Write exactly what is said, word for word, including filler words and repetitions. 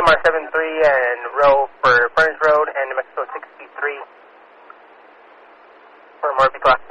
M R seven three and row for Burns Road and New Mexico sixty-three for Morphe Clock.